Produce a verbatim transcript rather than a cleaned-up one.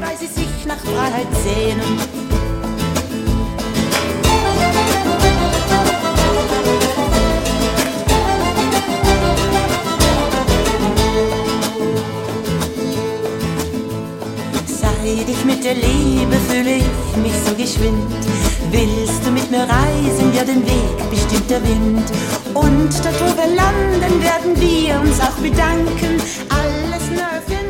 weil sie sich nach Freiheit sehnen. Seit ich mit dir lebe, fühle ich mich so geschwind. Willst du mit mir reisen, ja den Weg bestimmt der Wind. Und dort wo wir landen, werden wir uns auch bedanken. Alles nur für